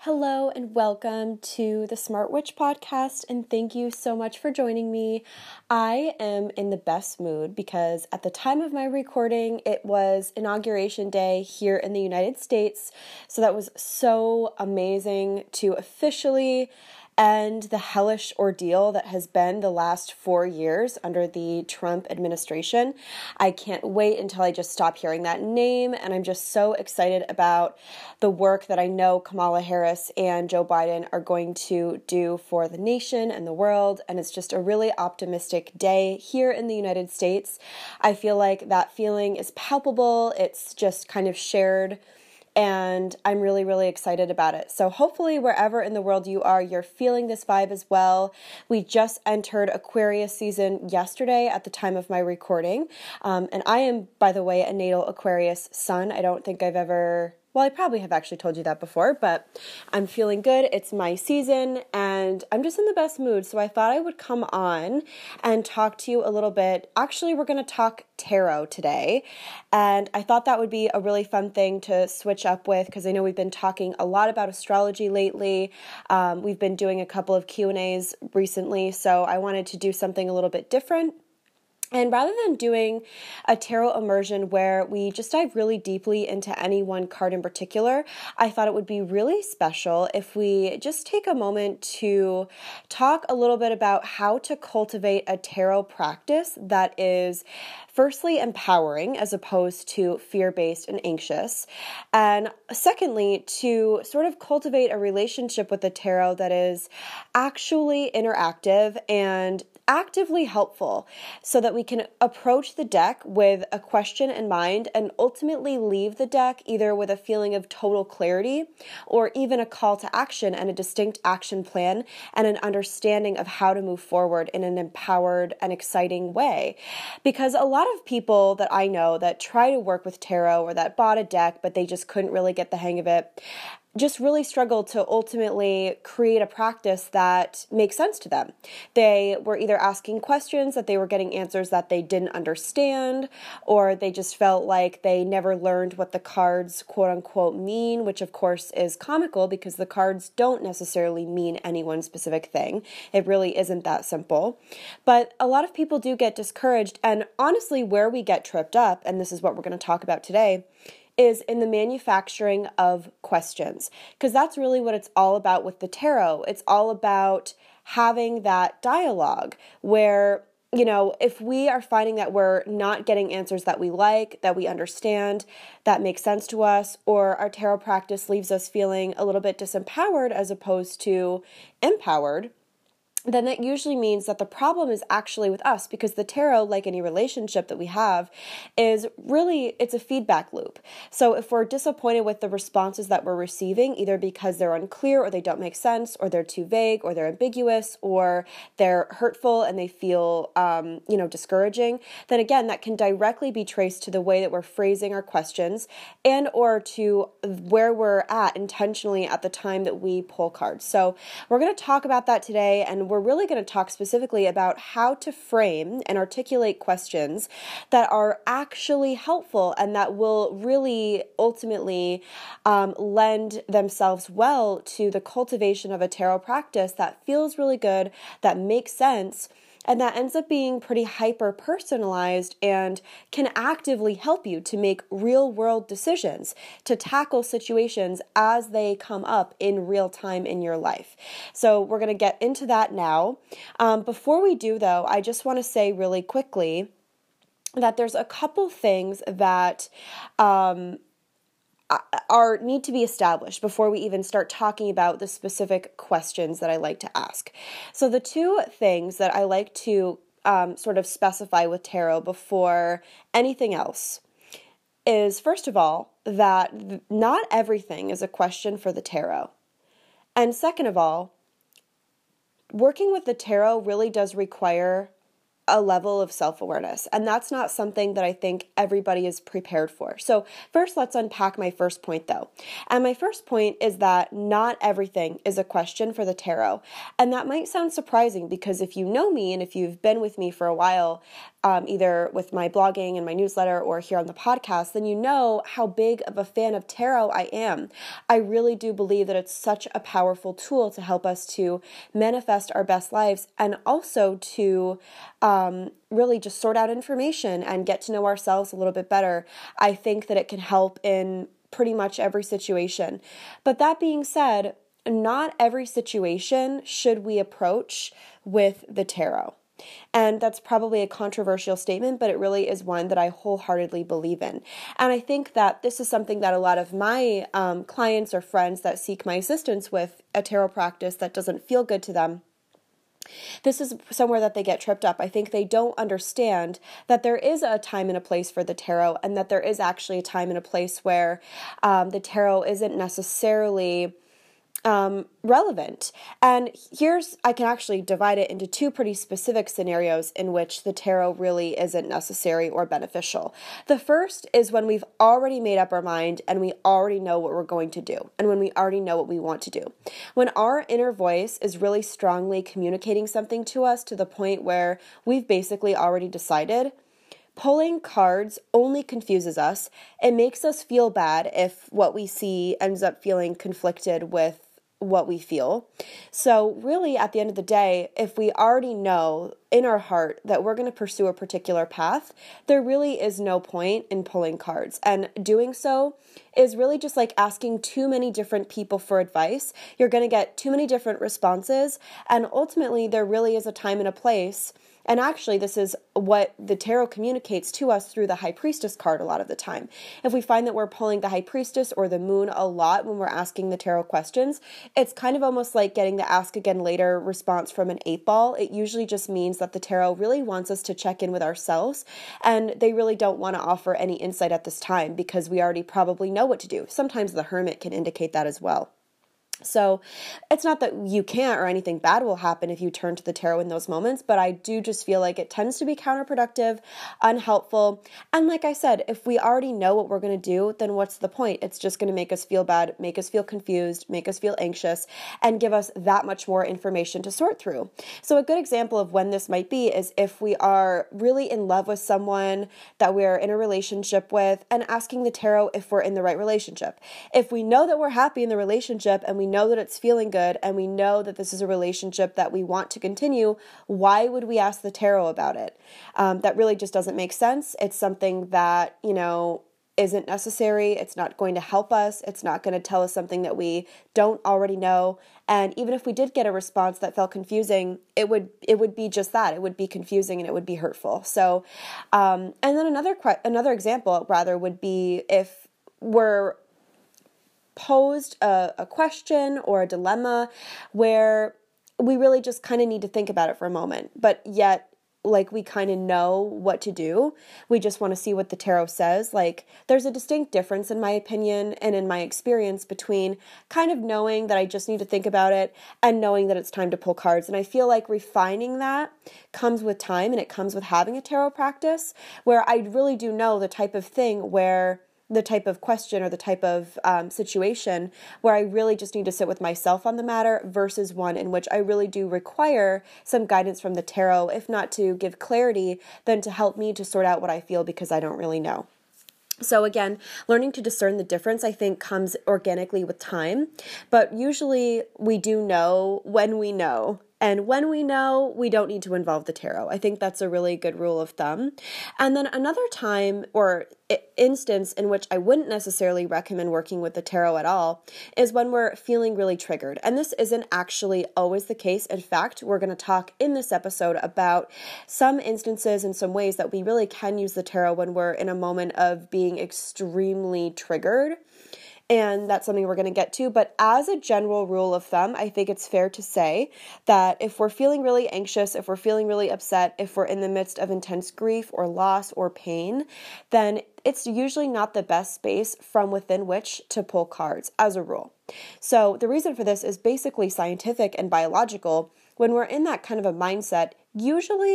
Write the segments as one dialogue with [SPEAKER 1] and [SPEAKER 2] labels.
[SPEAKER 1] Hello and welcome to the Smart Witch podcast, and thank you so much for joining me. I am in the best mood because at the time of my recording, it was Inauguration Day here in the United States, so that was so amazing to officially end the hellish ordeal that has been the last 4 years under the Trump administration. I can't wait until I just stop hearing that name, and I'm just so excited about the work that I know Kamala Harris and Joe Biden are going to do for the nation and the world, and it's just a really optimistic day here in the United States. I feel like that feeling is palpable. It's just kind of shared, and I'm really, really excited about it. So hopefully wherever in the world you are, you're feeling this vibe as well. We just entered Aquarius season yesterday at the time of my recording. And I am, by the way, a natal Aquarius sun. I don't think I've ever... Well, I probably have actually told you that before, but I'm feeling good. It's my season, and I'm just in the best mood. So I thought I would come on and talk to you a little bit. Actually, we're going to talk tarot today, and I thought that would be a really fun thing to switch up with because I know we've been talking a lot about astrology lately. We've been doing a couple of Q&As recently, so I wanted to do something a little bit different. And rather than doing a tarot immersion where we just dive really deeply into any one card in particular, I thought it would be really special if we just take a moment to talk a little bit about how to cultivate a tarot practice that is firstly empowering as opposed to fear-based and anxious. And secondly, to sort of cultivate a relationship with the tarot that is actually interactive and actively helpful so that we can approach the deck with a question in mind and ultimately leave the deck either with a feeling of total clarity or even a call to action and a distinct action plan and an understanding of how to move forward in an empowered and exciting way. Because a lot of people that I know that try to work with tarot or that bought a deck but they just couldn't really get the hang of it just really struggle to ultimately create a practice that makes sense to them. They were either asking questions that they were getting answers that they didn't understand, or they just felt like they never learned what the cards quote unquote mean, which of course is comical because the cards don't necessarily mean any one specific thing. It really isn't that simple. But a lot of people do get discouraged, and honestly, where we get tripped up, and this is what we're going to talk about today, is in the manufacturing of questions, because that's really what it's all about with the tarot. It's all about having that dialogue where, if we are finding that we're not getting answers that we like, that we understand, that make sense to us, or our tarot practice leaves us feeling a little bit disempowered as opposed to empowered, then that usually means that the problem is actually with us, because the tarot, like any relationship that we have, is really, it's a feedback loop. So if we're disappointed with the responses that we're receiving, either because they're unclear or they don't make sense or they're too vague or they're ambiguous or they're hurtful and they feel, discouraging, then again, that can directly be traced to the way that we're phrasing our questions and or to where we're at intentionally at the time that we pull cards. So we're going to talk about that today, and we're really going to talk specifically about how to frame and articulate questions that are actually helpful and that will really ultimately lend themselves well to the cultivation of a tarot practice that feels really good, that makes sense, and that ends up being pretty hyper-personalized and can actively help you to make real-world decisions, to tackle situations as they come up in real time in your life. So we're going to get into that now. Before we do, though, I just want to say really quickly that there's a couple things that need to be established before we even start talking about the specific questions that I like to ask. So the two things that I like to sort of specify with tarot before anything else is, first of all, that not everything is a question for the tarot. And second of all, working with the tarot really does require a level of self-awareness, and that's not something that I think everybody is prepared for. So first, let's unpack my first point, though. And my first point is that not everything is a question for the tarot. And that might sound surprising because if you know me and if you've been with me for a while, either with my blogging and my newsletter or here on the podcast, then you know how big of a fan of tarot I am. I really do believe that it's such a powerful tool to help us to manifest our best lives and also to really just sort out information and get to know ourselves a little bit better. I think that it can help in pretty much every situation. But that being said, not every situation should we approach with the tarot. And that's probably a controversial statement, but it really is one that I wholeheartedly believe in. And I think that this is something that a lot of my clients or friends that seek my assistance with a tarot practice that doesn't feel good to them, this is somewhere that they get tripped up. I think they don't understand that there is a time and a place for the tarot, and that there is actually a time and a place where the tarot isn't necessarily relevant. And I can actually divide it into two pretty specific scenarios in which the tarot really isn't necessary or beneficial. The first is when we've already made up our mind and we already know what we're going to do, and when we already know what we want to do. When our inner voice is really strongly communicating something to us to the point where we've basically already decided, pulling cards only confuses us. It makes us feel bad if what we see ends up feeling conflicted with what we feel. So really, at the end of the day, if we already know in our heart that we're going to pursue a particular path, there really is no point in pulling cards. And doing so is really just like asking too many different people for advice. You're going to get too many different responses. And ultimately, there really is a time and a place. And actually, this is what the tarot communicates to us through the High Priestess card a lot of the time. If we find that we're pulling the High Priestess or the Moon a lot when we're asking the tarot questions, it's kind of almost like getting the ask again later response from an 8-ball. It usually just means that the tarot really wants us to check in with ourselves, and they really don't want to offer any insight at this time because we already probably know what to do. Sometimes the Hermit can indicate that as well. So it's not that you can't or anything bad will happen if you turn to the tarot in those moments, but I do just feel like it tends to be counterproductive, unhelpful. And like I said, if we already know what we're going to do, then what's the point? It's just going to make us feel bad, make us feel confused, make us feel anxious, and give us that much more information to sort through. So a good example of when this might be is if we are really in love with someone that we're in a relationship with and asking the tarot if we're in the right relationship. If we know that we're happy in the relationship and we know that it's feeling good and we know that this is a relationship that we want to continue, why would we ask the tarot about it? That really just doesn't make sense. It's something that, isn't necessary. It's not going to help us. It's not going to tell us something that we don't already know. And even if we did get a response that felt confusing, it would be just that. It would be confusing and it would be hurtful. So, and then another example rather would be if we're posed a question or a dilemma where we really just kind of need to think about it for a moment, but yet like we kind of know what to do. We just want to see what the tarot says. Like there's a distinct difference in my opinion and in my experience between kind of knowing that I just need to think about it and knowing that it's time to pull cards. And I feel like refining that comes with time, and it comes with having a tarot practice where I really do know the type of thing where the type of question or the type of situation where I really just need to sit with myself on the matter versus one in which I really do require some guidance from the tarot, if not to give clarity, then to help me to sort out what I feel because I don't really know. So again, learning to discern the difference, I think, comes organically with time, but usually we do know when we know. And when we know, we don't need to involve the tarot. I think that's a really good rule of thumb. And then another time or instance in which I wouldn't necessarily recommend working with the tarot at all is when we're feeling really triggered. And this isn't actually always the case. In fact, we're going to talk in this episode about some instances and some ways that we really can use the tarot when we're in a moment of being extremely triggered. And that's something we're going to get to. But as a general rule of thumb, I think it's fair to say that if we're feeling really anxious, if we're feeling really upset, if we're in the midst of intense grief or loss or pain, then it's usually not the best space from within which to pull cards as a rule. So the reason for this is basically scientific and biological. When we're in that kind of a mindset, usually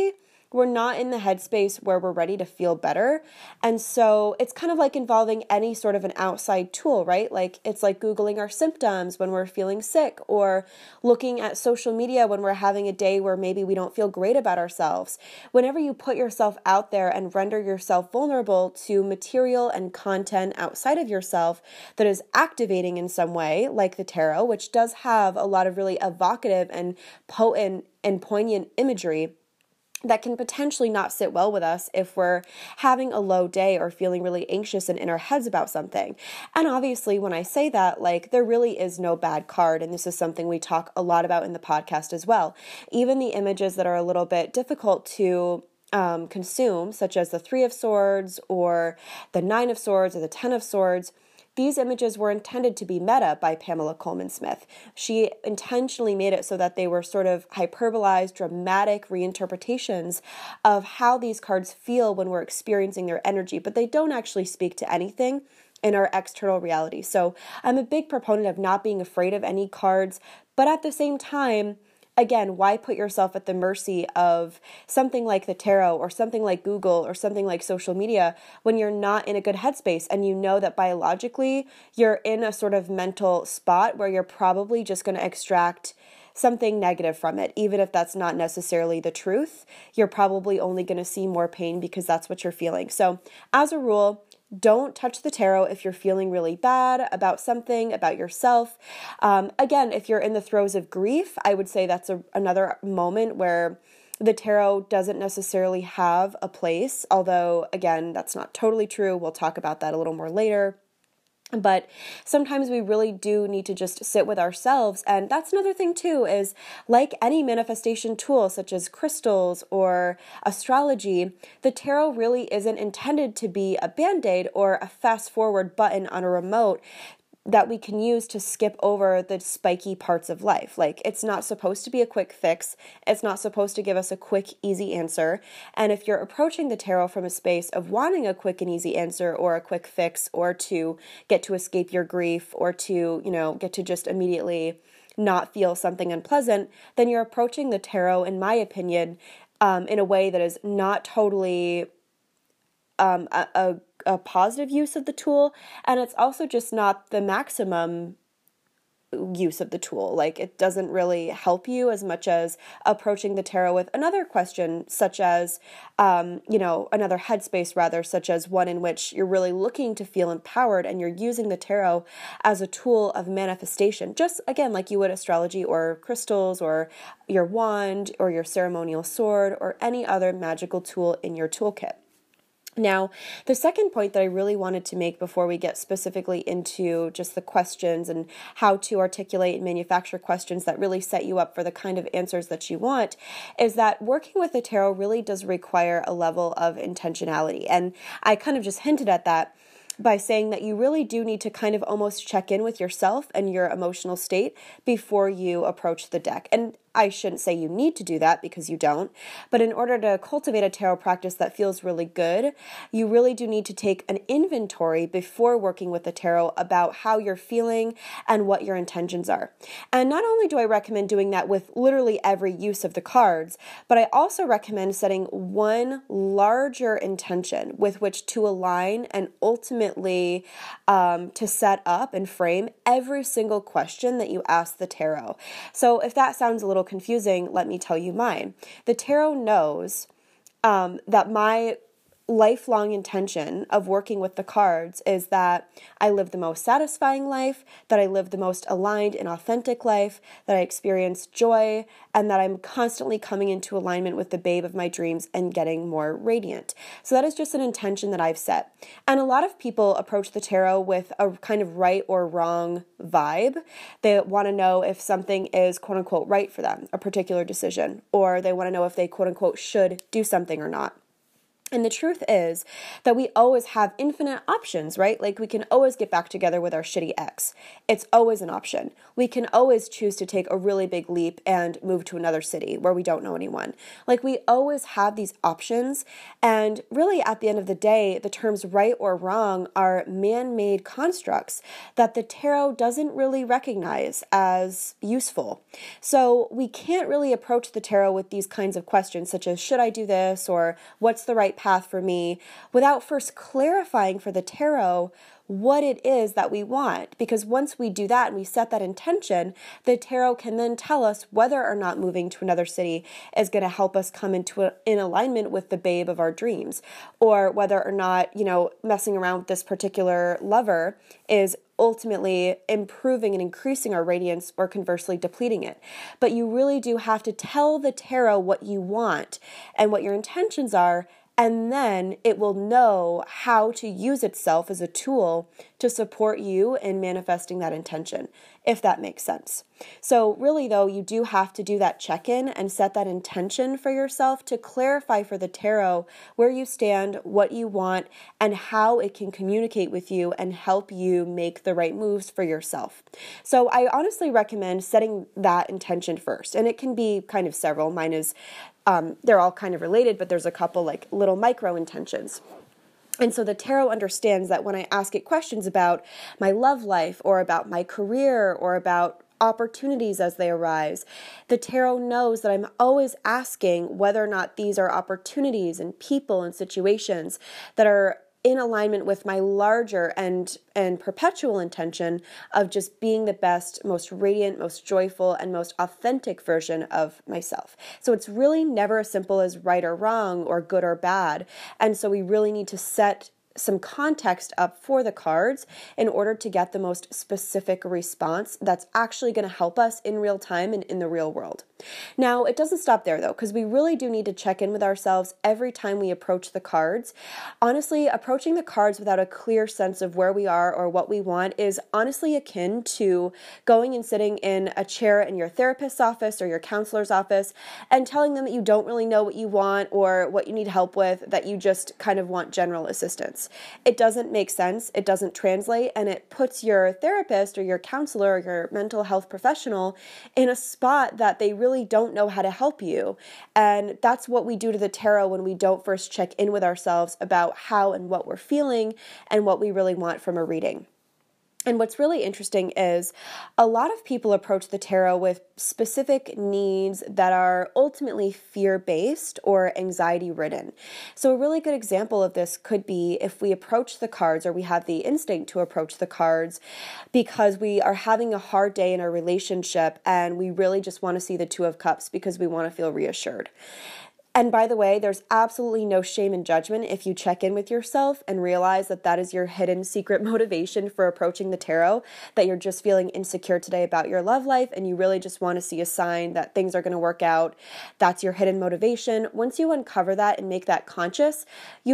[SPEAKER 1] we're not in the headspace where we're ready to feel better. And so it's kind of like involving any sort of an outside tool, right? Like it's like Googling our symptoms when we're feeling sick, or looking at social media when we're having a day where maybe we don't feel great about ourselves. Whenever you put yourself out there and render yourself vulnerable to material and content outside of yourself that is activating in some way, like the tarot, which does have a lot of really evocative and potent and poignant imagery, that can potentially not sit well with us if we're having a low day or feeling really anxious and in our heads about something. And obviously, when I say that, like, there really is no bad card, and this is something we talk a lot about in the podcast as well. Even the images that are a little bit difficult to consume, such as the Three of Swords or the Nine of Swords or the Ten of Swords, these images were intended to be meta by Pamela Coleman Smith. She intentionally made it so that they were sort of hyperbolized, dramatic reinterpretations of how these cards feel when we're experiencing their energy, but they don't actually speak to anything in our external reality. So I'm a big proponent of not being afraid of any cards, but at the same time, again, why put yourself at the mercy of something like the tarot or something like Google or something like social media when you're not in a good headspace and you know that biologically you're in a sort of mental spot where you're probably just going to extract something negative from it, even if that's not necessarily the truth. You're probably only going to see more pain because that's what you're feeling. So as a rule, don't touch the tarot if you're feeling really bad about something, about yourself. Again, if you're in the throes of grief, I would say that's another moment where the tarot doesn't necessarily have a place, although, again, that's not totally true. We'll talk about that a little more later. But sometimes we really do need to just sit with ourselves. And that's another thing too, is like any manifestation tool, such as crystals or astrology, the tarot really isn't intended to be a band-aid or a fast forward button on a remote that we can use to skip over the spiky parts of life. Like, it's not supposed to be a quick fix. It's not supposed to give us a quick, easy answer. And if you're approaching the tarot from a space of wanting a quick and easy answer or a quick fix, or to get to escape your grief, or to, get to just immediately not feel something unpleasant, then you're approaching the tarot, in my opinion, in a way that is not totally a positive use of the tool, and it's also just not the maximum use of the tool. Like, it doesn't really help you as much as approaching the tarot with another question, such as, another headspace rather, such as one in which you're really looking to feel empowered and you're using the tarot as a tool of manifestation, just again, like you would astrology or crystals or your wand or your ceremonial sword or any other magical tool in your toolkit. Now, the second point that I really wanted to make before we get specifically into just the questions and how to articulate and manufacture questions that really set you up for the kind of answers that you want is that working with the tarot really does require a level of intentionality. And I kind of just hinted at that by saying that you really do need to kind of almost check in with yourself and your emotional state before you approach the deck. And I shouldn't say you need to do that, because you don't, but in order to cultivate a tarot practice that feels really good, you really do need to take an inventory before working with the tarot about how you're feeling and what your intentions are. And not only do I recommend doing that with literally every use of the cards, but I also recommend setting one larger intention with which to align and ultimately to set up and frame every single question that you ask the tarot. So if that sounds a little confusing, let me tell you mine. The tarot knows that my lifelong intention of working with the cards is that I live the most satisfying life, that I live the most aligned and authentic life, that I experience joy, and that I'm constantly coming into alignment with the babe of my dreams and getting more radiant. So that is just an intention that I've set. And a lot of people approach the tarot with a kind of right or wrong vibe. They want to know if something is quote unquote right for them, a particular decision, or they want to know if they quote unquote should do something or not. And the truth is that we always have infinite options, right? Like we can always get back together with our shitty ex. It's always an option. We can always choose to take a really big leap and move to another city where we don't know anyone. Like we always have these options. And really at the end of the day, the terms right or wrong are man-made constructs that the tarot doesn't really recognize as useful. So we can't really approach the tarot with these kinds of questions such as, should I do this? Or what's the right path for me, without first clarifying for the tarot what it is that we want. Because once we do that and we set that intention, the tarot can then tell us whether or not moving to another city is going to help us come in alignment with the babe of our dreams, or whether or not, messing around with this particular lover is ultimately improving and increasing our radiance, or conversely depleting it. But you really do have to tell the tarot what you want and what your intentions are, and then it will know how to use itself as a tool to support you in manifesting that intention, if that makes sense. So really, though, you do have to do that check-in and set that intention for yourself to clarify for the tarot where you stand, what you want, and how it can communicate with you and help you make the right moves for yourself. So I honestly recommend setting that intention first, and it can be kind of several. Mine is they're all kind of related, but there's a couple like little micro intentions. And so the tarot understands that when I ask it questions about my love life, or about my career, or about opportunities as they arise, the tarot knows that I'm always asking whether or not these are opportunities and people and situations that are in alignment with my larger and perpetual intention of just being the best, most radiant, most joyful, and most authentic version of myself. So it's really never as simple as right or wrong or good or bad. And so we really need to set some context up for the cards in order to get the most specific response that's actually going to help us in real time and in the real world. Now, it doesn't stop there though, because we really do need to check in with ourselves every time we approach the cards. Honestly, approaching the cards without a clear sense of where we are or what we want is honestly akin to going and sitting in a chair in your therapist's office or your counselor's office and telling them that you don't really know what you want or what you need help with, that you just kind of want general assistance. It doesn't make sense, it doesn't translate, and it puts your therapist or your counselor or your mental health professional in a spot that they really don't know how to help you. And that's what we do to the tarot when we don't first check in with ourselves about how and what we're feeling and what we really want from a reading. And what's really interesting is a lot of people approach the tarot with specific needs that are ultimately fear-based or anxiety-ridden. So a really good example of this could be if we approach the cards, or we have the instinct to approach the cards because we are having a hard day in our relationship and we really just want to see the Two of Cups because we want to feel reassured. And by the way, there's absolutely no shame in judgment if you check in with yourself and realize that that is your hidden secret motivation for approaching the tarot, that you're just feeling insecure today about your love life and you really just want to see a sign that things are going to work out. That's your hidden motivation. Once you uncover that and make that conscious,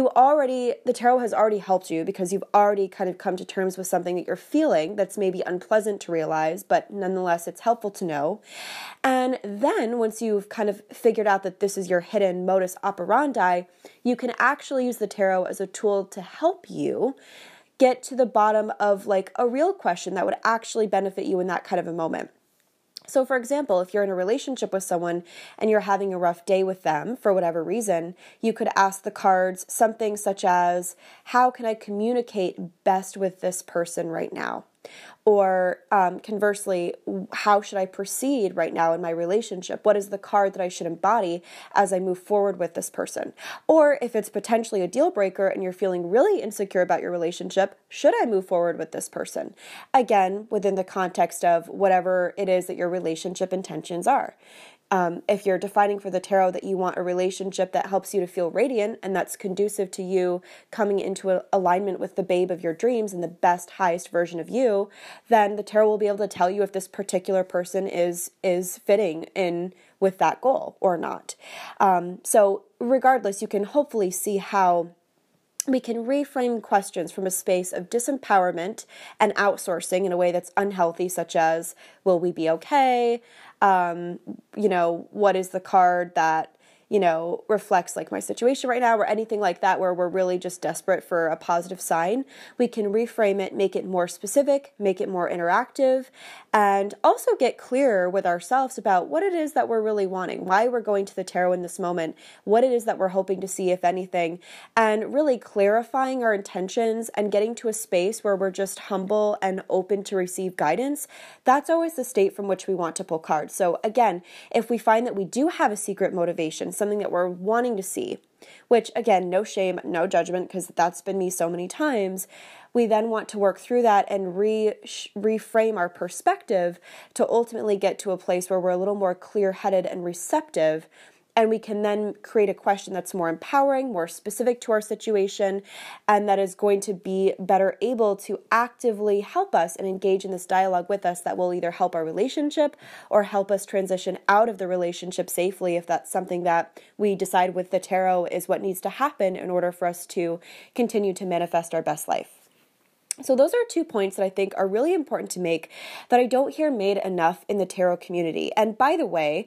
[SPEAKER 1] the tarot has already helped you because you've already kind of come to terms with something that you're feeling that's maybe unpleasant to realize, but nonetheless, it's helpful to know. And then once you've kind of figured out that this is your hidden modus operandi, you can actually use the tarot as a tool to help you get to the bottom of like a real question that would actually benefit you in that kind of a moment. So for example, if you're in a relationship with someone and you're having a rough day with them for whatever reason, you could ask the cards something such as, how can I communicate best with this person right now? Or conversely, how should I proceed right now in my relationship? What is the card that I should embody as I move forward with this person? Or if it's potentially a deal breaker and you're feeling really insecure about your relationship, should I move forward with this person? Again, within the context of whatever it is that your relationship intentions are. If you're defining for the tarot that you want a relationship that helps you to feel radiant and that's conducive to you coming into alignment with the babe of your dreams and the best, highest version of you, then the tarot will be able to tell you if this particular person is fitting in with that goal or not. So regardless, you can hopefully see how we can reframe questions from a space of disempowerment and outsourcing in a way that's unhealthy, such as, will we be okay? What is the card that reflects like my situation right now or anything like that where we're really just desperate for a positive sign, we can reframe it, make it more specific, make it more interactive, and also get clearer with ourselves about what it is that we're really wanting, why we're going to the tarot in this moment, what it is that we're hoping to see, if anything, and really clarifying our intentions and getting to a space where we're just humble and open to receive guidance. That's always the state from which we want to pull cards. So again, if we find that we do have a secret motivation, something that we're wanting to see, which again, no shame, no judgment, because that's been me so many times, we then want to work through that and reframe our perspective to ultimately get to a place where we're a little more clear-headed and receptive. And we can then create a question that's more empowering, more specific to our situation, and that is going to be better able to actively help us and engage in this dialogue with us that will either help our relationship or help us transition out of the relationship safely if that's something that we decide with the tarot is what needs to happen in order for us to continue to manifest our best life. So those are 2 points that I think are really important to make that I don't hear made enough in the tarot community. And by the way,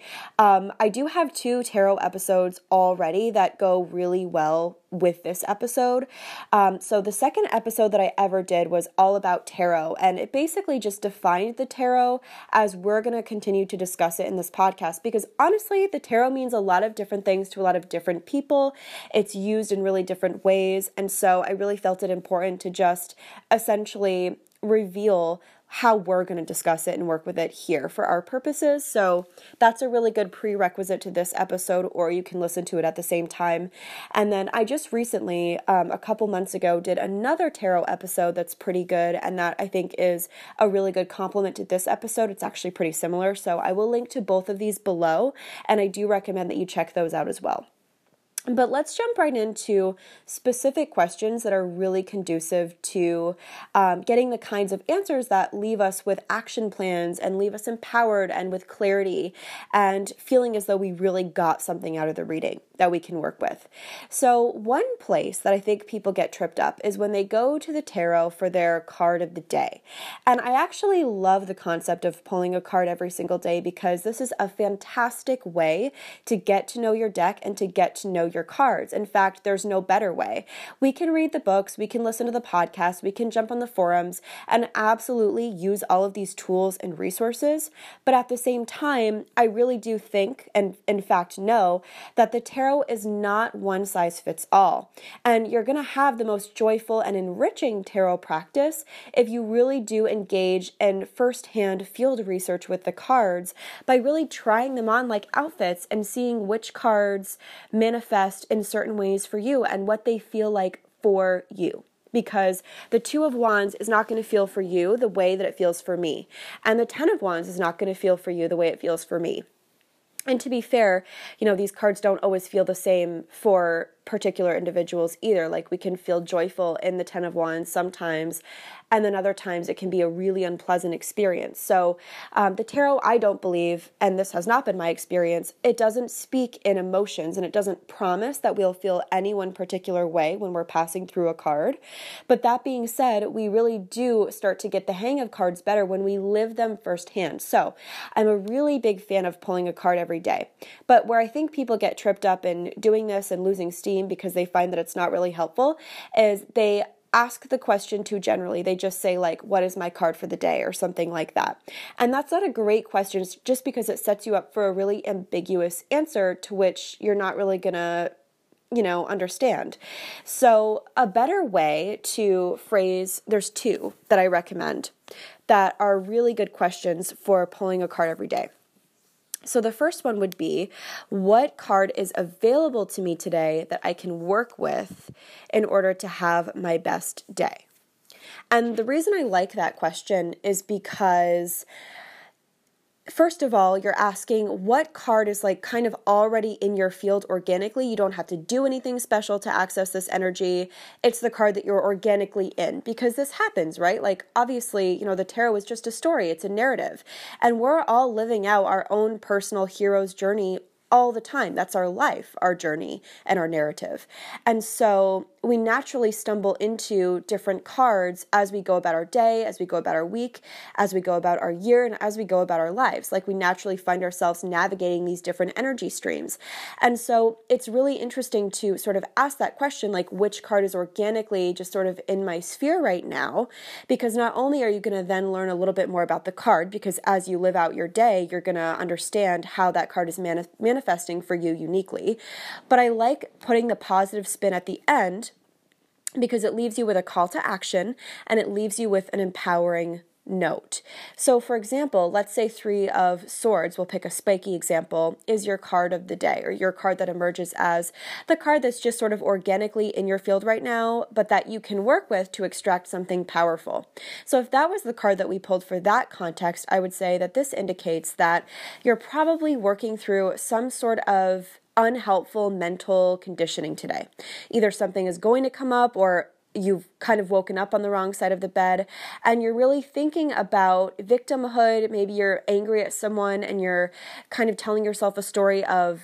[SPEAKER 1] I do have 2 tarot episodes already that go really well with this episode. So the second episode that I ever did was all about tarot, and it basically just defined the tarot as we're going to continue to discuss it in this podcast, because honestly, the tarot means a lot of different things to a lot of different people. It's used in really different ways, and so I really felt it important to just essentially reveal how we're going to discuss it and work with it here for our purposes. So that's a really good prerequisite to this episode, or you can listen to it at the same time. And then I just recently, a couple months ago, did another tarot episode that's pretty good, and that I think is a really good complement to this episode. It's actually pretty similar, so I will link to both of these below, and I do recommend that you check those out as well. But let's jump right into specific questions that are really conducive to getting the kinds of answers that leave us with action plans and leave us empowered and with clarity and feeling as though we really got something out of the reading that we can work with. So one place that I think people get tripped up is when they go to the tarot for their card of the day. And I actually love the concept of pulling a card every single day, because this is a fantastic way to get to know your deck and to get to know your cards. In fact, there's no better way. We can read the books, we can listen to the podcast, we can jump on the forums and absolutely use all of these tools and resources. But at the same time, I really do think, and in fact know, that the tarot is not one size fits all. And you're going to have the most joyful and enriching tarot practice if you really do engage in firsthand field research with the cards by really trying them on like outfits and seeing which cards manifest in certain ways for you and what they feel like for you. Because the 2 of Wands is not going to feel for you the way that it feels for me. And the 10 of Wands is not going to feel for you the way it feels for me. And to be fair, these cards don't always feel the same for particular individuals either. Like, we can feel joyful in the 10 of Wands sometimes, and then other times it can be a really unpleasant experience. So the tarot, I don't believe, and this has not been my experience, it doesn't speak in emotions, and it doesn't promise that we'll feel any one particular way when we're passing through a card. But that being said, we really do start to get the hang of cards better when we live them firsthand. So I'm a really big fan of pulling a card every day. But where I think people get tripped up in doing this and losing steam because they find that it's not really helpful is they ask the question too generally. They just say like, what is my card for the day, or something like that. And that's not a great question just because it sets you up for a really ambiguous answer to which you're not really gonna understand. So a better way to phrase, there's 2 that I recommend that are really good questions for pulling a card every day. So the first one would be, what card is available to me today that I can work with in order to have my best day? And the reason I like that question is because, first of all, you're asking what card is like kind of already in your field organically. You don't have to do anything special to access this energy. It's the card that you're organically in, because this happens, right? Like, obviously, the tarot is just a story. It's a narrative. And we're all living out our own personal hero's journey all the time. That's our life, our journey, and our narrative. And so we naturally stumble into different cards as we go about our day, as we go about our week, as we go about our year, and as we go about our lives. Like we naturally find ourselves navigating these different energy streams. And so it's really interesting to sort of ask that question, like which card is organically just sort of in my sphere right now, because not only are you going to then learn a little bit more about the card, because as you live out your day, you're going to understand how that card is manifesting for you uniquely. But I like putting the positive spin at the end because it leaves you with a call to action and it leaves you with an empowering note. So for example, let's say 3 of Swords, we'll pick a spiky example, is your card of the day, or your card that emerges as the card that's just sort of organically in your field right now, but that you can work with to extract something powerful. So if that was the card that we pulled for that context, I would say that this indicates that you're probably working through some sort of unhelpful mental conditioning today. Either something is going to come up, or you've kind of woken up on the wrong side of the bed and you're really thinking about victimhood. Maybe you're angry at someone and you're kind of telling yourself a story of,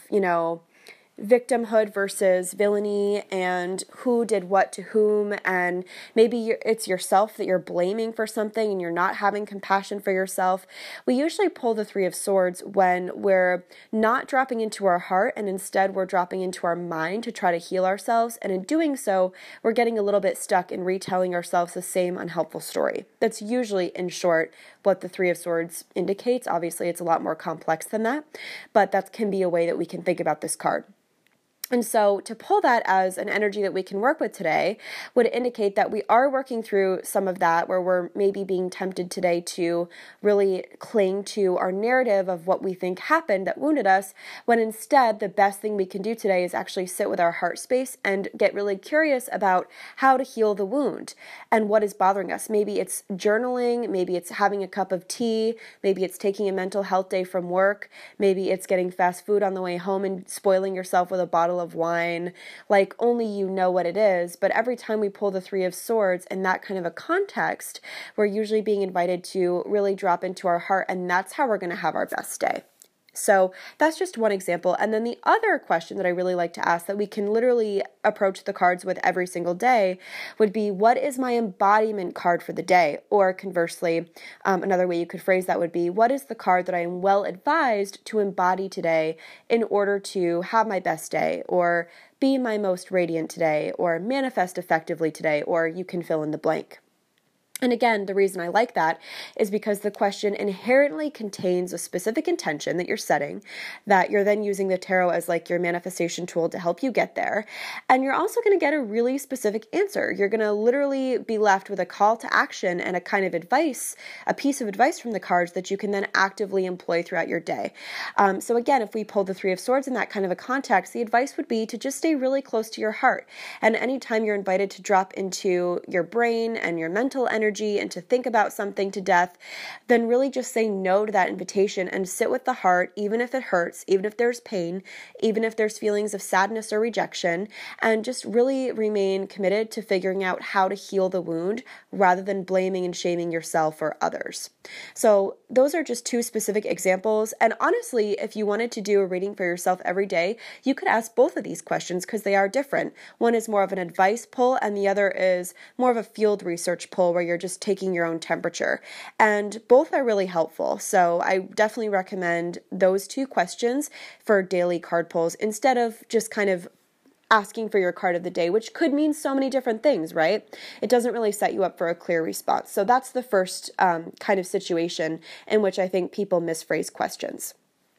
[SPEAKER 1] victimhood versus villainy and who did what to whom, and maybe it's yourself that you're blaming for something and you're not having compassion for yourself. We usually pull the 3 of Swords when we're not dropping into our heart and instead we're dropping into our mind to try to heal ourselves, and in doing so we're getting a little bit stuck in retelling ourselves the same unhelpful story. That's usually, in short, what the 3 of Swords indicates. Obviously it's a lot more complex than that, but that can be a way that we can think about this card. And so to pull that as an energy that we can work with today would indicate that we are working through some of that, where we're maybe being tempted today to really cling to our narrative of what we think happened that wounded us, when instead the best thing we can do today is actually sit with our heart space and get really curious about how to heal the wound and what is bothering us. Maybe it's journaling, maybe it's having a cup of tea, maybe it's taking a mental health day from work, maybe it's getting fast food on the way home and spoiling yourself with a bottle of wine. Like only you know what it is. But every time we pull the 3 of Swords in that kind of a context, we're usually being invited to really drop into our heart, and that's how we're going to have our best day. So that's just one example. And then the other question that I really like to ask, that we can literally approach the cards with every single day, would be, what is my embodiment card for the day? Or conversely, another way you could phrase that would be, what is the card that I am well advised to embody today in order to have my best day, or be my most radiant today, or manifest effectively today, or you can fill in the blank. And again, the reason I like that is because the question inherently contains a specific intention that you're setting, that you're then using the tarot as like your manifestation tool to help you get there. And you're also going to get a really specific answer. You're going to literally be left with a call to action and a kind of advice, a piece of advice from the cards that you can then actively employ throughout your day. So again, if we pull the 3 of Swords in that kind of a context, the advice would be to just stay really close to your heart. And anytime you're invited to drop into your brain and your mental energy and to think about something to death, then really just say no to that invitation and sit with the heart, even if it hurts, even if there's pain, even if there's feelings of sadness or rejection, and just really remain committed to figuring out how to heal the wound rather than blaming and shaming yourself or others. So those are just 2 specific examples. And honestly, if you wanted to do a reading for yourself every day, you could ask both of these questions because they are different. One is more of an advice pull and the other is more of a field research pull where you're just taking your own temperature. And both are really helpful. So I definitely recommend those 2 questions for daily card pulls instead of just kind of asking for your card of the day, which could mean so many different things, right? It doesn't really set you up for a clear response. So that's the first kind of situation in which I think people misphrase questions.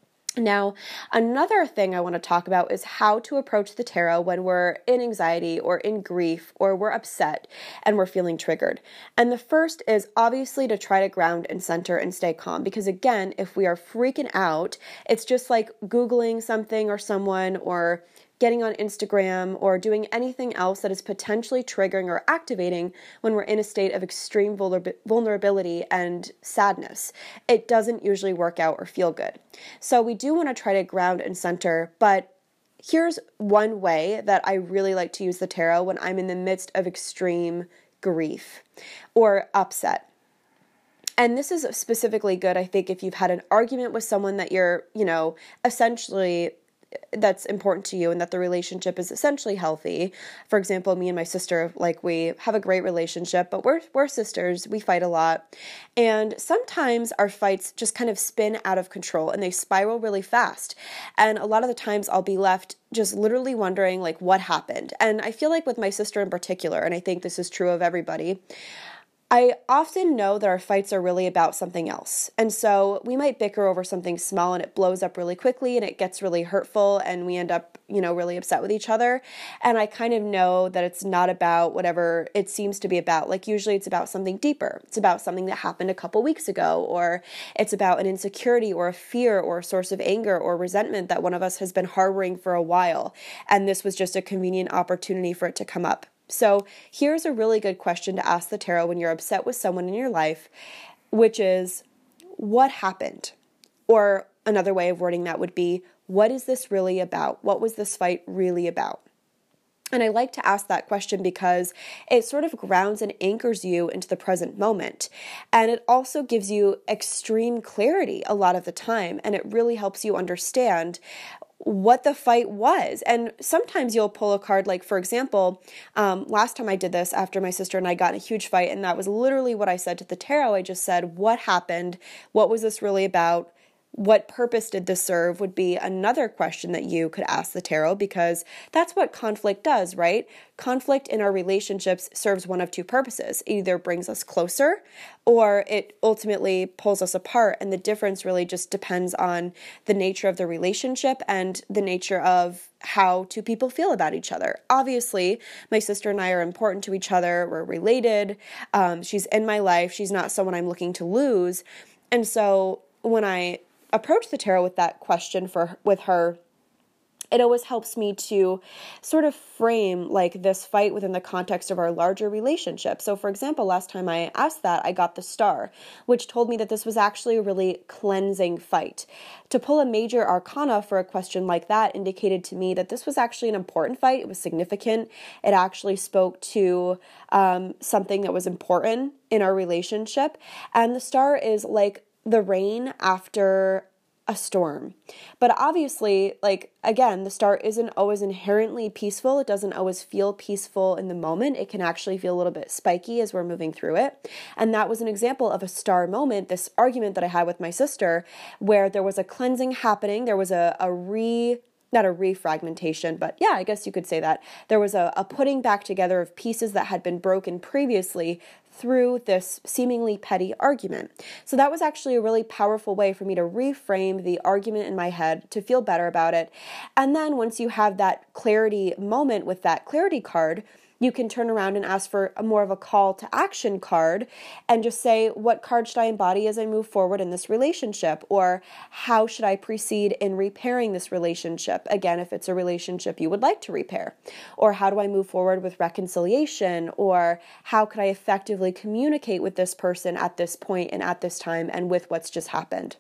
[SPEAKER 1] Now, another thing I want to talk about is how to approach the tarot when we're in anxiety or in grief or we're upset and we're feeling triggered. And the first is obviously to try to ground and center and stay calm, because again, if we are freaking out, it's just like Googling something or someone or getting on Instagram or doing anything else that is potentially triggering or activating when we're in a state of extreme vulnerability and sadness. It doesn't usually work out or feel good. So we do want to try to ground and center, but here's one way that I really like to use the tarot when I'm in the midst of extreme grief or upset. And this is specifically good, I think, if you've had an argument with someone that you're, essentially that's important to you and that the relationship is essentially healthy. For example, me and my sister, like, we have a great relationship, but we're sisters. We fight a lot. And sometimes our fights just kind of spin out of control and they spiral really fast. And a lot of the times I'll be left just literally wondering, like, what happened? And I feel like with my sister in particular, and I think this is true of everybody, I often know that our fights are really about something else. And so we might bicker over something small and it blows up really quickly and it gets really hurtful and we end up, really upset with each other. And I kind of know that it's not about whatever it seems to be about. Like, usually it's about something deeper. It's about something that happened a couple weeks ago, or it's about an insecurity or a fear or a source of anger or resentment that one of us has been harboring for a while. And this was just a convenient opportunity for it to come up. So here's a really good question to ask the tarot when you're upset with someone in your life, which is, what happened? Or another way of wording that would be, what is this really about? What was this fight really about? And I like to ask that question because it sort of grounds and anchors you into the present moment. And it also gives you extreme clarity a lot of the time. And it really helps you understand what the fight was. And sometimes you'll pull a card, like, for example, last time I did this after my sister and I got in a huge fight, and that was literally what I said to the tarot. I just said, what happened? What was this really about? What purpose did this serve? Would be another question that you could ask the tarot, because that's what conflict does, right? Conflict in our relationships serves one of two purposes. It either brings us closer or it ultimately pulls us apart. And the difference really just depends on the nature of the relationship and the nature of how two people feel about each other. Obviously, my sister and I are important to each other. We're related. She's in my life. She's not someone I'm looking to lose. And so when I approach the tarot with that question with her, it always helps me to sort of frame, like, this fight within the context of our larger relationship. So, for example, last time I asked that, I got the Star, which told me that this was actually a really cleansing fight. To pull a major arcana for a question like that indicated to me that this was actually an important fight. It was significant. It actually spoke to something that was important in our relationship. And the Star is like the rain after a storm. But obviously, like, again, the Star isn't always inherently peaceful. It doesn't always feel peaceful in the moment. It can actually feel a little bit spiky as we're moving through it. And that was an example of a Star moment, this argument that I had with my sister, where there was a cleansing happening. There was not a refragmentation, but yeah, I guess you could say that. There was a putting back together of pieces that had been broken previously through this seemingly petty argument. So that was actually a really powerful way for me to reframe the argument in my head, to feel better about it. And then once you have that clarity moment with that clarity card, you can turn around and ask for more of a call to action card and just say, what card should I embody as I move forward in this relationship? Or how should I proceed in repairing this relationship? Again, if it's a relationship you would like to repair. Or how do I move forward with reconciliation? Or how could I effectively communicate with this person at this point and at this time and with what's just happened?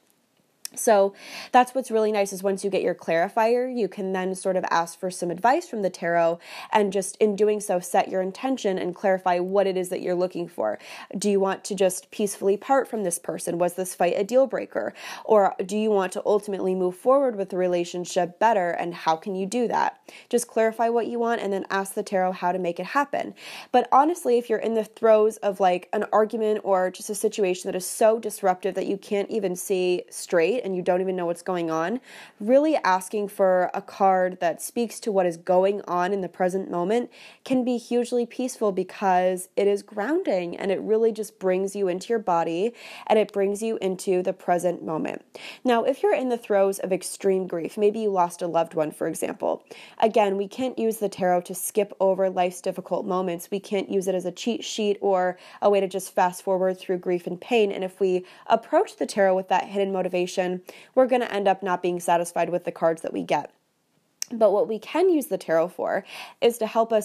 [SPEAKER 1] So that's what's really nice, is once you get your clarifier, you can then sort of ask for some advice from the tarot, and just in doing so, set your intention and clarify what it is that you're looking for. Do you want to just peacefully part from this person? Was this fight a deal breaker? Or do you want to ultimately move forward with the relationship better, and how can you do that? Just clarify what you want and then ask the tarot how to make it happen. But honestly, if you're in the throes of like an argument or just a situation that is so disruptive that you can't even see straight and you don't even know what's going on, really asking for a card that speaks to what is going on in the present moment can be hugely peaceful, because it is grounding and it really just brings you into your body and it brings you into the present moment. Now, if you're in the throes of extreme grief, maybe you lost a loved one, for example, again, we can't use the tarot to skip over life's difficult moments. We can't use it as a cheat sheet or a way to just fast forward through grief and pain. And if we approach the tarot with that hidden motivation, we're going to end up not being satisfied with the cards that we get. But what we can use the tarot for is to help us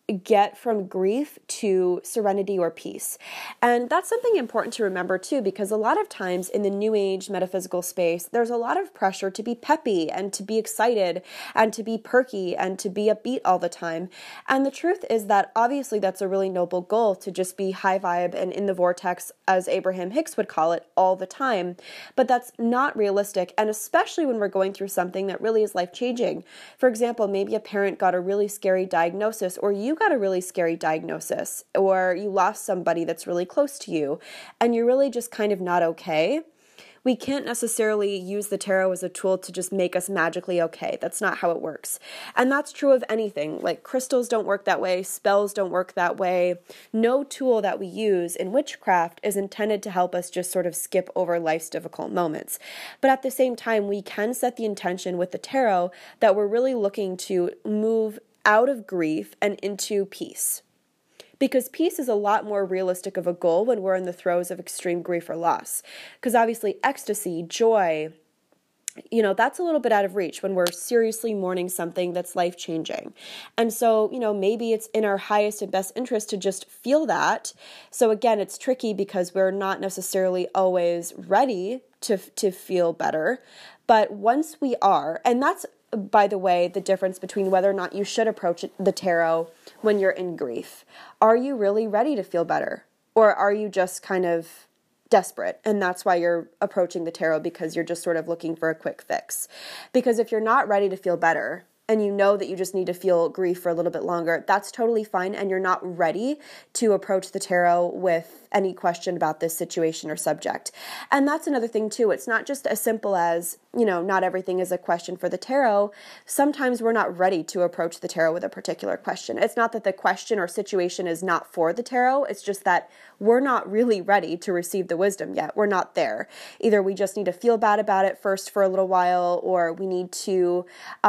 [SPEAKER 1] get from grief to serenity or peace. And that's something important to remember too, because a lot of times in the New Age metaphysical space, there's a lot of pressure to be peppy and to be excited and to be perky and to be upbeat all the time. And the truth is that obviously that's a really noble goal, to just be high vibe and in the vortex, as Abraham Hicks would call it, all the time. But that's not realistic, and especially when we're going through something that really is life-changing. For example, maybe a parent got a really scary diagnosis, or you got a really scary diagnosis, or you lost somebody that's really close to you, and you're really just kind of not okay. We can't necessarily use the tarot as a tool to just make us magically okay. That's not how it works. And that's true of anything. Like crystals don't work that way. Spells don't work that way. No tool that we use in witchcraft is intended to help us just sort of skip over life's difficult moments. But at the same time, we can set the intention with the tarot that we're really looking to move out of grief and into peace. Because peace is a lot more realistic of a goal when we're in the throes of extreme grief or loss. Because obviously ecstasy, joy, that's a little bit out of reach when we're seriously mourning something that's life-changing. And so, maybe it's in our highest and best interest to just feel that. So again, it's tricky because we're not necessarily always ready to feel better. But once we are, and that's, by the way, the difference between whether or not you should approach the tarot when you're in grief. Are you really ready to feel better? Or are you just kind of desperate, and that's why you're approaching the tarot, because you're just sort of looking for a quick fix? Because if you're not ready to feel better, and you know that you just need to feel grief for a little bit longer, that's totally fine, and you're not ready to approach the tarot with any question about this situation or subject. And that's another thing too. It's not just as simple as, not everything is a question for the tarot. Sometimes we're not ready to approach the tarot with a particular question. It's not that the question or situation is not for the tarot. It's just that we're not really ready to receive the wisdom yet. We're not there. Either we just need to feel bad about it first for a little while, or we need to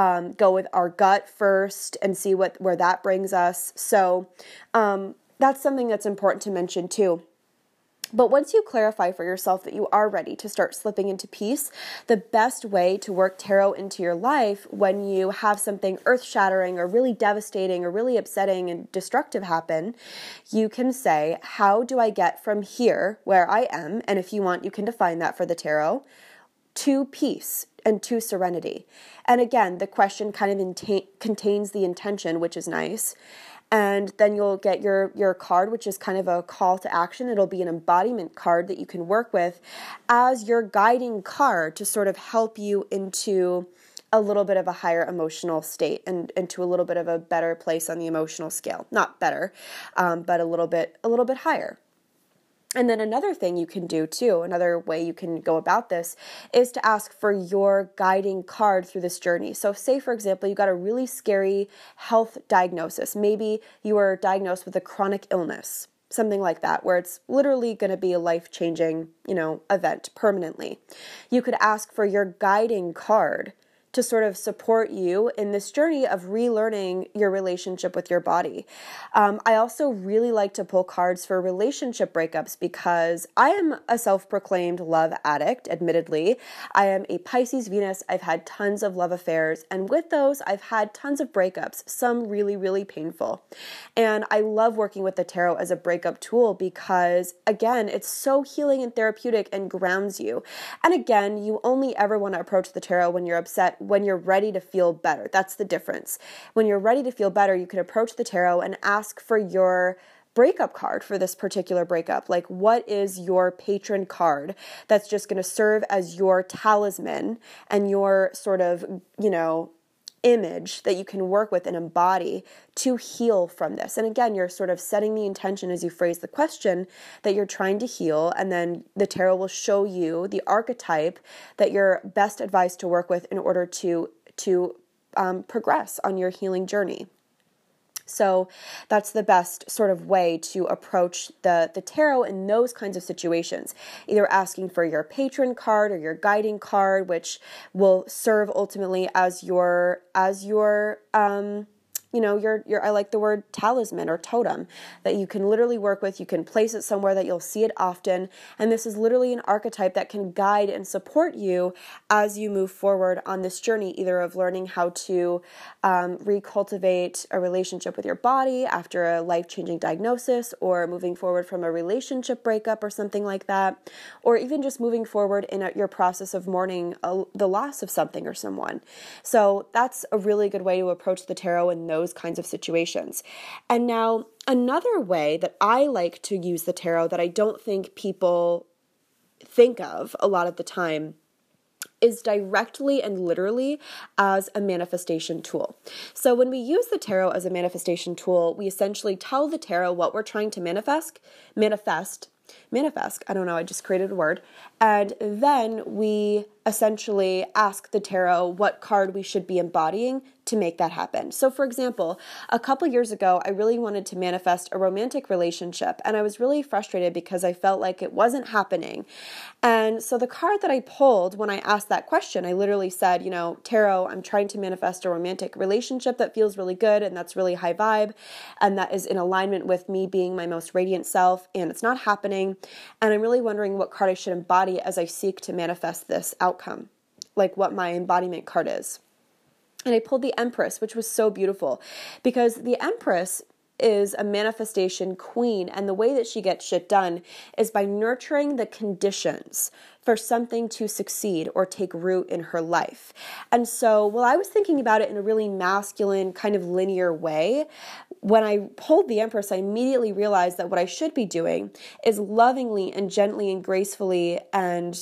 [SPEAKER 1] go with our gut first and see where that brings us. So that's something that's important to mention too. But once you clarify for yourself that you are ready to start slipping into peace, the best way to work tarot into your life when you have something earth-shattering or really devastating or really upsetting and destructive happen, you can say, how do I get from here, where I am, and if you want, you can define that for the tarot, to peace and to serenity. And again, the question kind of contains the intention, which is nice. And then you'll get your card, which is kind of a call to action. It'll be an embodiment card that you can work with as your guiding card to sort of help you into a little bit of a higher emotional state and into a little bit of a better place on the emotional scale. Not better, but a little bit higher. And then another thing you can do too, another way you can go about this, is to ask for your guiding card through this journey. So say, for example, you got a really scary health diagnosis. Maybe you were diagnosed with a chronic illness, something like that, where it's literally going to be a life-changing, event permanently. You could ask for your guiding card to sort of support you in this journey of relearning your relationship with your body. I also really like to pull cards for relationship breakups because I am a self-proclaimed love addict, admittedly. I am a Pisces Venus. I've had tons of love affairs, and with those, I've had tons of breakups, some really, really painful. And I love working with the tarot as a breakup tool because, again, it's so healing and therapeutic and grounds you. And again, you only ever want to approach the tarot when you're upset, when you're ready to feel better. That's the difference. When you're ready to feel better, you can approach the tarot and ask for your breakup card for this particular breakup. Like, what is your patron card that's just going to serve as your talisman and your sort of, image that you can work with and embody to heal from this. And again, you're sort of setting the intention as you phrase the question that you're trying to heal, and then the tarot will show you the archetype that you're best advised to work with in order to progress on your healing journey. So that's the best sort of way to approach the tarot in those kinds of situations, either asking for your patron card or your guiding card, which will serve ultimately as your I like the word talisman or totem that you can literally work with. You can place it somewhere that you'll see it often. And this is literally an archetype that can guide and support you as you move forward on this journey, either of learning how to recultivate a relationship with your body after a life-changing diagnosis, or moving forward from a relationship breakup or something like that, or even just moving forward in your process of mourning the loss of something or someone. So that's a really good way to approach the tarot in those kinds of situations. And now another way that I like to use the tarot that I don't think people think of a lot of the time is directly and literally as a manifestation tool. So when we use the tarot as a manifestation tool, we essentially tell the tarot what we're trying to manifest, I don't know, I just created a word, and then we essentially ask the tarot what card we should be embodying to make that happen. So for example, a couple years ago, I really wanted to manifest a romantic relationship, and I was really frustrated because I felt like it wasn't happening. And so the card that I pulled when I asked that question, I literally said, tarot, I'm trying to manifest a romantic relationship that feels really good and that's really high vibe and that is in alignment with me being my most radiant self, and it's not happening. And I'm really wondering what card I should embody as I seek to manifest this outcome, like what my embodiment card is. And I pulled the Empress, which was so beautiful because the Empress is a manifestation queen, and the way that she gets shit done is by nurturing the conditions for something to succeed or take root in her life. And so while I was thinking about it in a really masculine kind of linear way, when I pulled the Empress, I immediately realized that what I should be doing is lovingly and gently and gracefully and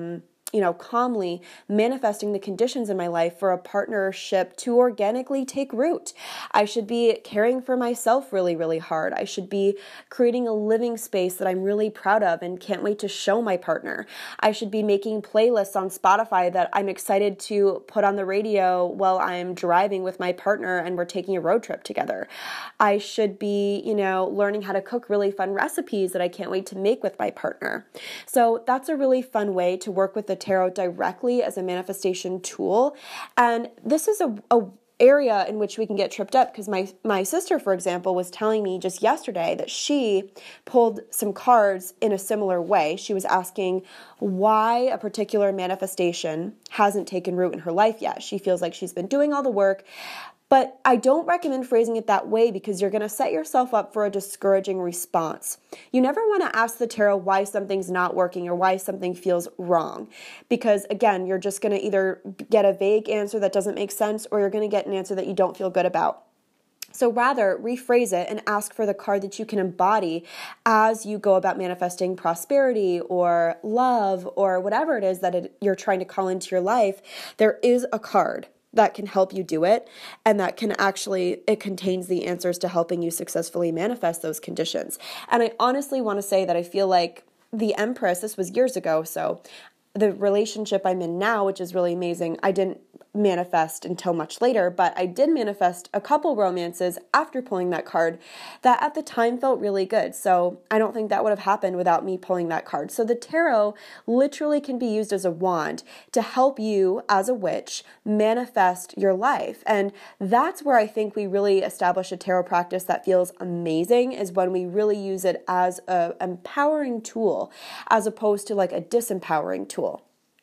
[SPEAKER 1] calmly manifesting the conditions in my life for a partnership to organically take root. I should be caring for myself really, really hard. I should be creating a living space that I'm really proud of and can't wait to show my partner. I should be making playlists on Spotify that I'm excited to put on the radio while I'm driving with my partner and we're taking a road trip together. I should be, learning how to cook really fun recipes that I can't wait to make with my partner. So that's a really fun way to work with the tarot directly as a manifestation tool. And this is a area in which we can get tripped up because my sister, for example, was telling me just yesterday that she pulled some cards in a similar way. She was asking why a particular manifestation hasn't taken root in her life yet. She feels like she's been doing all the work, but I don't recommend phrasing it that way because you're going to set yourself up for a discouraging response. You never want to ask the tarot why something's not working or why something feels wrong because, again, you're just going to either get a vague answer that doesn't make sense or you're going to get an answer that you don't feel good about. So rather, rephrase it and ask for the card that you can embody as you go about manifesting prosperity or love or whatever it is that you're trying to call into your life. There is a card that can help you do it, and that can it contains the answers to helping you successfully manifest those conditions. And I honestly want to say that I feel like the Empress, this was years ago, so the relationship I'm in now, which is really amazing, I didn't manifest until much later, but I did manifest a couple romances after pulling that card that at the time felt really good. So I don't think that would have happened without me pulling that card. So the tarot literally can be used as a wand to help you as a witch manifest your life. And that's where I think we really establish a tarot practice that feels amazing, is when we really use it as an empowering tool as opposed to like a disempowering tool.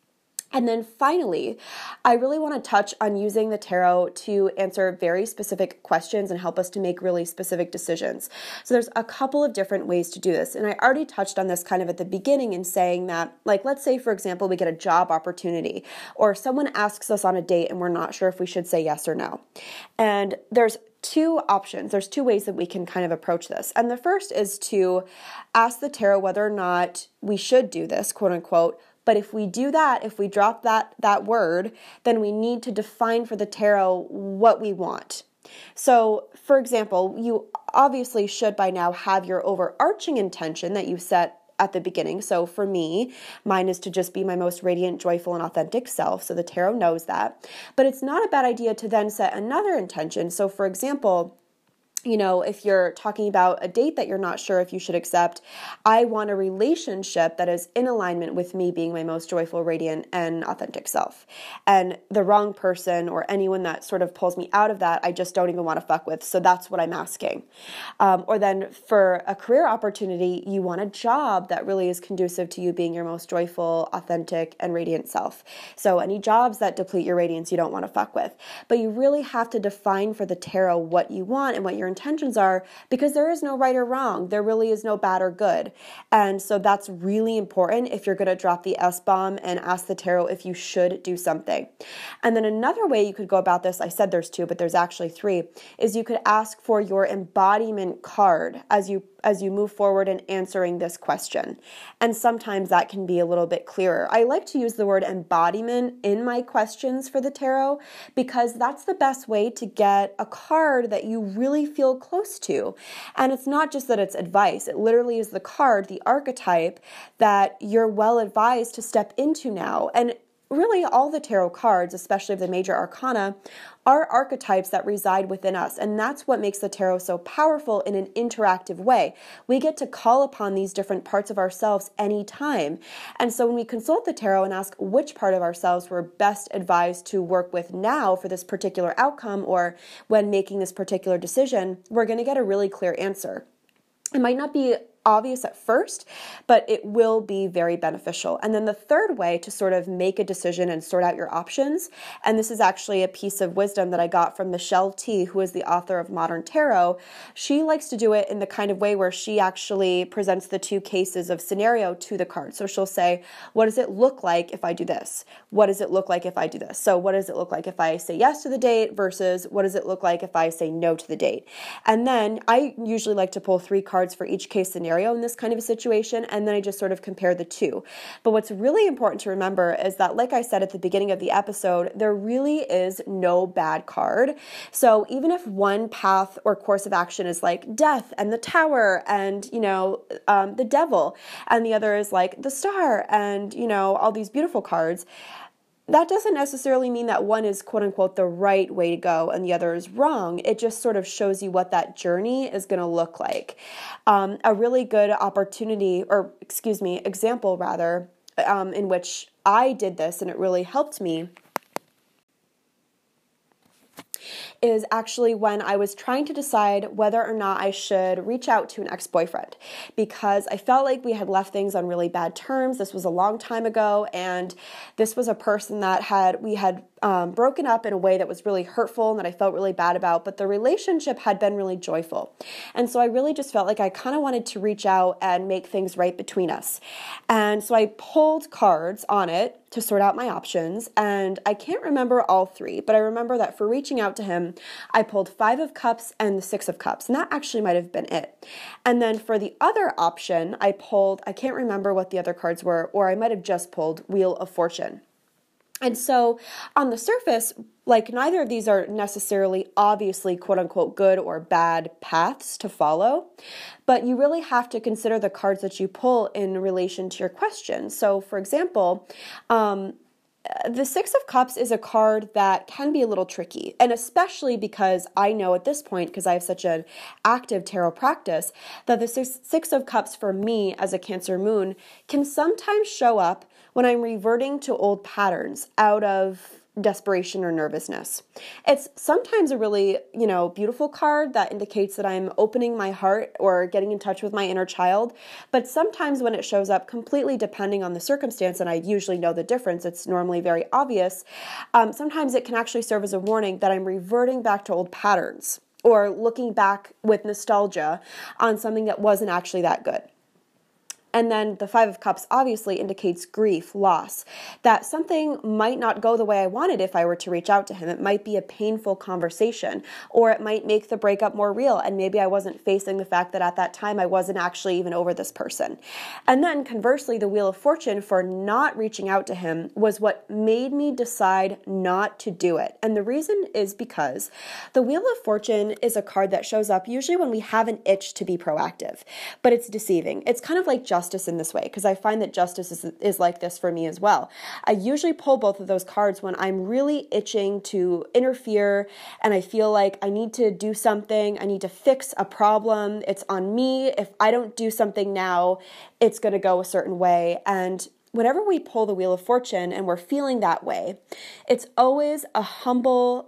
[SPEAKER 1] And then finally, I really want to touch on using the tarot to answer very specific questions and help us to make really specific decisions. So there's a couple of different ways to do this. And I already touched on this kind of at the beginning in saying that, like, let's say, for example, we get a job opportunity or someone asks us on a date and we're not sure if we should say yes or no. And there's two options. There's two ways that we can kind of approach this. And the first is to ask the tarot whether or not we should do this, quote unquote. But if we do that, if we drop that word, then we need to define for the tarot what we want. So, for example, you obviously should by now have your overarching intention that you set at the beginning. So for me, mine is to just be my most radiant, joyful, and authentic self. So the tarot knows that. But it's not a bad idea to then set another intention. So for example, if you're talking about a date that you're not sure if you should accept, I want a relationship that is in alignment with me being my most joyful, radiant, and authentic self. And the wrong person or anyone that sort of pulls me out of that, I just don't even want to fuck with. So that's what I'm asking. Or then for a career opportunity, you want a job that really is conducive to you being your most joyful, authentic, and radiant self. So any jobs that deplete your radiance, you don't want to fuck with. But you really have to define for the tarot what you want and what your intentions are, because there is no right or wrong. There really is no bad or good. And so that's really important if you're going to drop the S-bomb and ask the tarot if you should do something. And then another way you could go about this, I said there's 2, but there's actually 3, is you could ask for your embodiment card as you move forward in answering this question. And sometimes that can be a little bit clearer. I like to use the word embodiment in my questions for the tarot because that's the best way to get a card that you really feel close to. And it's not just that it's advice. It literally is the card, the archetype that you're well advised to step into now. And really all the tarot cards, especially of the major arcana, are archetypes that reside within us. And that's what makes the tarot so powerful in an interactive way. We get to call upon these different parts of ourselves anytime. And so when we consult the tarot and ask which part of ourselves we're best advised to work with now for this particular outcome or when making this particular decision, we're going to get a really clear answer. It might not be obvious at first, but it will be very beneficial. And then the third way to sort of make a decision and sort out your options, and this is actually a piece of wisdom that I got from Michelle T., who is the author of Modern Tarot. She likes to do it in the kind of way where she actually presents the 2 cases of scenario to the card. So she'll say, what does it look like if I do this? What does it look like if I do this? So what does it look like if I say yes to the date versus what does it look like if I say no to the date? And then I usually like to pull 3 cards for each case scenario in this kind of a situation, and then I just sort of compare the 2. But what's really important to remember is that, like I said at the beginning of the episode, there really is no bad card. So even if one path or course of action is like death and the tower and, the devil, and the other is like the star and, all these beautiful cards, that doesn't necessarily mean that one is quote unquote the right way to go and the other is wrong. It just sort of shows you what that journey is going to look like. A really good example in which I did this and it really helped me is actually when I was trying to decide whether or not I should reach out to an ex-boyfriend, because I felt like we had left things on really bad terms. This was a long time ago, and this was a person that we had broken up in a way that was really hurtful and that I felt really bad about, but the relationship had been really joyful. And so I really just felt like I kind of wanted to reach out and make things right between us. And so I pulled cards on it to sort out my options, and I can't remember all 3, but I remember that for reaching out to him, I pulled 5 of Cups and the 6 of Cups, and that actually might have been it. And then for the other option, I can't remember what the other cards were, or I might have just pulled Wheel of Fortune. And so on the surface, like neither of these are necessarily obviously quote unquote good or bad paths to follow, but you really have to consider the cards that you pull in relation to your question. So for example, the 6 of Cups is a card that can be a little tricky, and especially because I know at this point, because I have such an active tarot practice, that the 6 of Cups for me as a Cancer moon can sometimes show up when I'm reverting to old patterns out of desperation or nervousness. It's sometimes a really, beautiful card that indicates that I'm opening my heart or getting in touch with my inner child. But sometimes when it shows up, completely depending on the circumstance, and I usually know the difference, it's normally very obvious, sometimes it can actually serve as a warning that I'm reverting back to old patterns or looking back with nostalgia on something that wasn't actually that good. And then the 5 of Cups obviously indicates grief, loss, that something might not go the way I wanted if I were to reach out to him. It might be a painful conversation, or it might make the breakup more real, and maybe I wasn't facing the fact that at that time I wasn't actually even over this person. And then conversely, the Wheel of Fortune for not reaching out to him was what made me decide not to do it. And the reason is because the Wheel of Fortune is a card that shows up usually when we have an itch to be proactive, but it's deceiving. It's kind of like justice justice in this way, because I find that justice is like this for me as well. I usually pull both of those cards when I'm really itching to interfere and I feel like I need to do something, I need to fix a problem, it's on me. If I don't do something now, it's going to go a certain way. And whenever we pull the Wheel of Fortune and we're feeling that way, it's always a humble,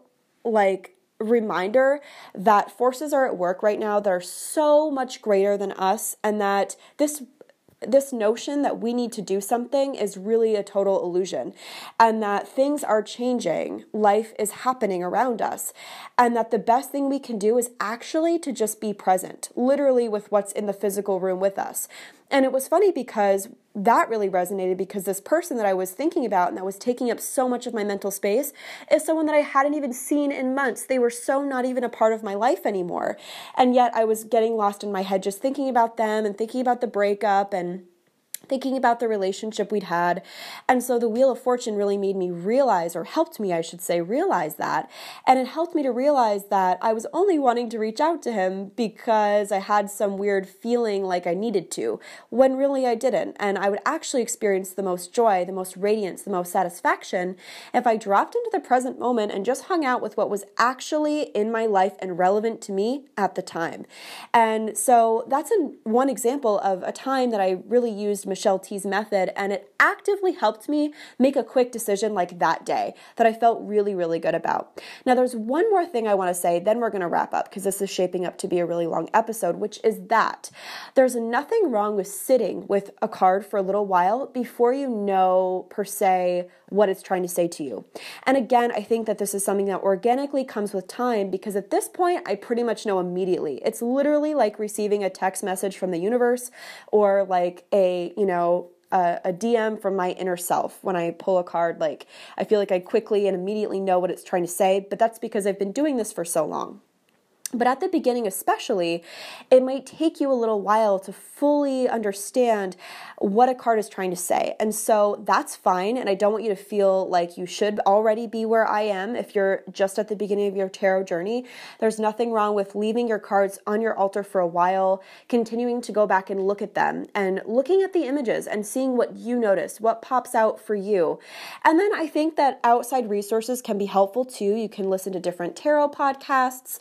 [SPEAKER 1] reminder that forces are at work right now that are so much greater than us, and that this notion that we need to do something is really a total illusion, and that things are changing, life is happening around us, and that the best thing we can do is actually to just be present, literally with what's in the physical room with us. And it was funny because that really resonated, because this person that I was thinking about and that was taking up so much of my mental space is someone that I hadn't even seen in months. They were so not even a part of my life anymore. And yet I was getting lost in my head just thinking about them and thinking about the breakup and thinking about the relationship we'd had. And so the Wheel of Fortune really made me realize, or helped me, I should say, realize that. And it helped me to realize that I was only wanting to reach out to him because I had some weird feeling like I needed to, when really I didn't. And I would actually experience the most joy, the most radiance, the most satisfaction if I dropped into the present moment and just hung out with what was actually in my life and relevant to me at the time. And so that's one example of a time that I really used Michelle T's method, and it actively helped me make a quick decision like that day that I felt really, really good about. Now, there's one more thing I want to say, then we're going to wrap up because this is shaping up to be a really long episode, which is that there's nothing wrong with sitting with a card for a little while before you know, per se, what it's trying to say to you. And again, I think that this is something that organically comes with time, because at this point, I pretty much know immediately. It's literally like receiving a text message from the universe, or like a DM from my inner self. When I pull a card, I feel like I quickly and immediately know what it's trying to say, but that's because I've been doing this for so long. But at the beginning especially, it might take you a little while to fully understand what a card is trying to say. And so that's fine. And I don't want you to feel like you should already be where I am if you're just at the beginning of your tarot journey. There's nothing wrong with leaving your cards on your altar for a while, continuing to go back and look at them, and looking at the images and seeing what you notice, what pops out for you. And then I think that outside resources can be helpful too. You can listen to different tarot podcasts.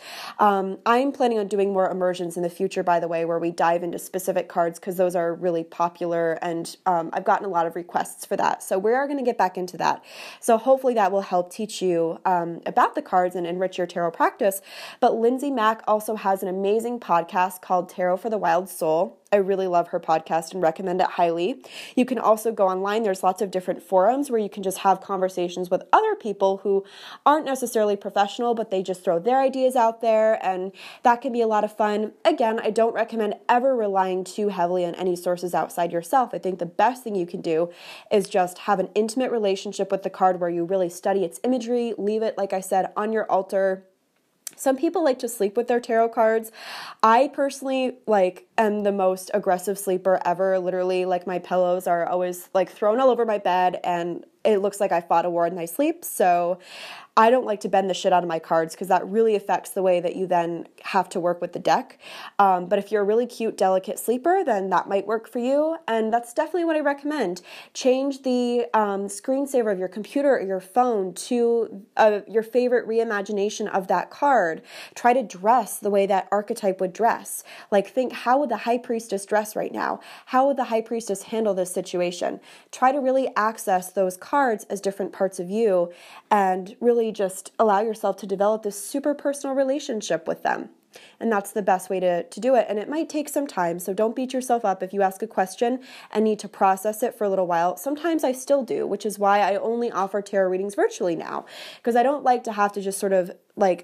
[SPEAKER 1] I'm planning on doing more immersions in the future, by the way, where we dive into specific cards, because those are really popular, and I've gotten a lot of requests for that. So we are going to get back into that. So hopefully that will help teach you about the cards and enrich your tarot practice. But Lindsay Mack also has an amazing podcast called Tarot for the Wild Soul. I really love her podcast and recommend it highly. You can also go online. There's lots of different forums where you can just have conversations with other people who aren't necessarily professional, but they just throw their ideas out there, and that can be a lot of fun. Again, I don't recommend ever relying too heavily on any sources outside yourself. I think the best thing you can do is just have an intimate relationship with the card where you really study its imagery, leave it, like I said, on your altar. Some people like to sleep with their tarot cards. I personally am the most aggressive sleeper ever. Literally, my pillows are always thrown all over my bed, and it looks like I fought a war in my sleep. So I don't like to bend the shit out of my cards, because that really affects the way that you then have to work with the deck. But if you're a really cute, delicate sleeper, then that might work for you. And that's definitely what I recommend. Change the screensaver of your computer or your phone to your favorite reimagination of that card. Try to dress the way that archetype would dress. Think, how would the High Priestess dress right now? How would the High Priestess handle this situation? Try to really access those cards as different parts of you, and really just allow yourself to develop this super personal relationship with them. And that's the best way to do it. And it might take some time, so don't beat yourself up if you ask a question and need to process it for a little while. Sometimes I still do, which is why I only offer tarot readings virtually now, because I don't like to have to just sort of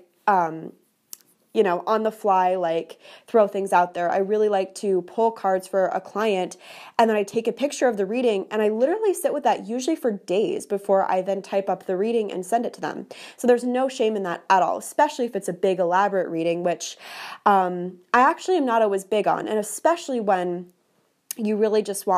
[SPEAKER 1] on the fly, throw things out there. I really like to pull cards for a client, and then I take a picture of the reading, and I literally sit with that usually for days before I then type up the reading and send it to them. So there's no shame in that at all, especially if it's a big, elaborate reading, which I actually am not always big on, and especially when you really just want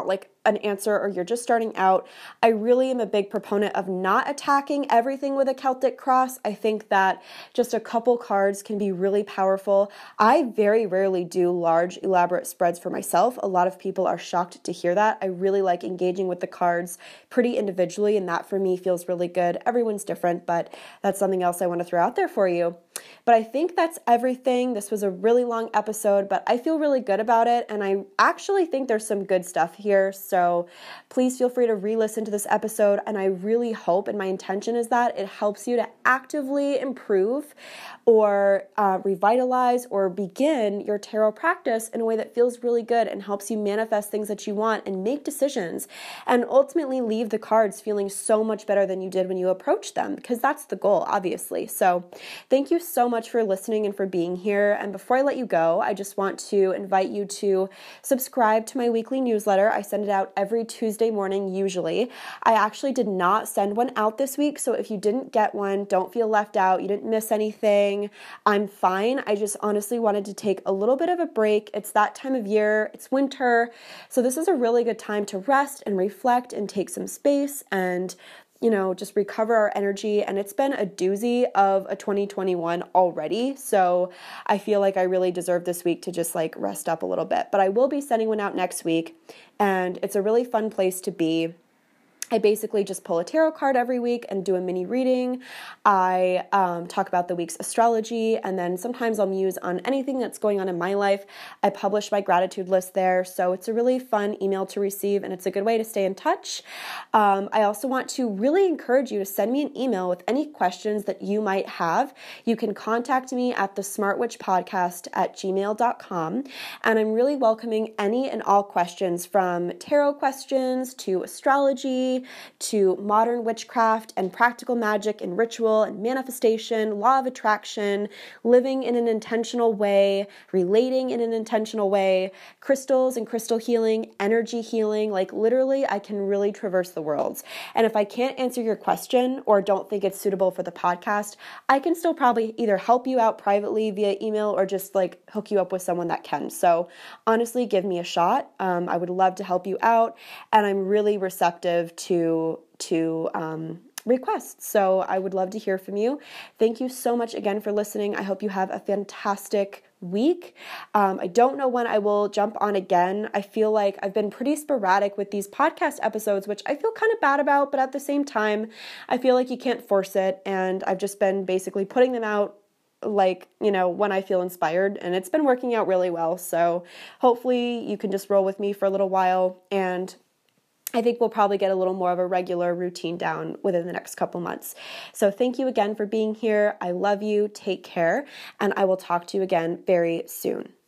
[SPEAKER 1] an answer or you're just starting out, I really am a big proponent of not attacking everything with a Celtic cross. I think that just a couple cards can be really powerful. I very rarely do large, elaborate spreads for myself. A lot of people are shocked to hear that. I really like engaging with the cards pretty individually, and that for me feels really good. Everyone's different, but that's something else I want to throw out there for you. But I think that's everything. This was a really long episode, but I feel really good about it, and I actually think there's some good stuff here. So please feel free to re-listen to this episode, and I really hope, and my intention is that it helps you to actively improve or revitalize or begin your tarot practice in a way that feels really good and helps you manifest things that you want and make decisions and ultimately leave the cards feeling so much better than you did when you approached them, because that's the goal, obviously. So thank you so much for listening and for being here. And before I let you go, I just want to invite you to subscribe to my weekly newsletter. I send it out every Tuesday morning, usually. I actually did not send one out this week, so if you didn't get one, don't feel left out. You didn't miss anything. I'm fine. I just honestly wanted to take a little bit of a break. It's that time of year. It's winter. So this is a really good time to rest and reflect and take some space and just recover our energy. And it's been a doozy of a 2021 already. So I feel like I really deserve this week to just rest up a little bit. But I will be sending one out next week, and it's a really fun place to be. I basically just pull a tarot card every week and do a mini reading. I talk about the week's astrology, and then sometimes I'll muse on anything that's going on in my life. I publish my gratitude list there, so it's a really fun email to receive, and it's a good way to stay in touch. I also want to really encourage you to send me an email with any questions that you might have. You can contact me at thesmartwitchpodcast@gmail.com, and I'm really welcoming any and all questions, from tarot questions to astrology, to modern witchcraft and practical magic and ritual and manifestation, law of attraction, living in an intentional way, relating in an intentional way, crystals and crystal healing, energy healing. Literally, I can really traverse the worlds. And if I can't answer your question or don't think it's suitable for the podcast, I can still probably either help you out privately via email or just hook you up with someone that can. So honestly, give me a shot. I would love to help you out, and I'm really receptive to requests. So I would love to hear from you. Thank you so much again for listening. I hope you have a fantastic week. I don't know when I will jump on again. I feel like I've been pretty sporadic with these podcast episodes, which I feel kind of bad about, but at the same time, I feel like you can't force it. And I've just been basically putting them out when I feel inspired, and it's been working out really well. So hopefully you can just roll with me for a little while, and I think we'll probably get a little more of a regular routine down within the next couple months. So thank you again for being here. I love you. Take care, and I will talk to you again very soon.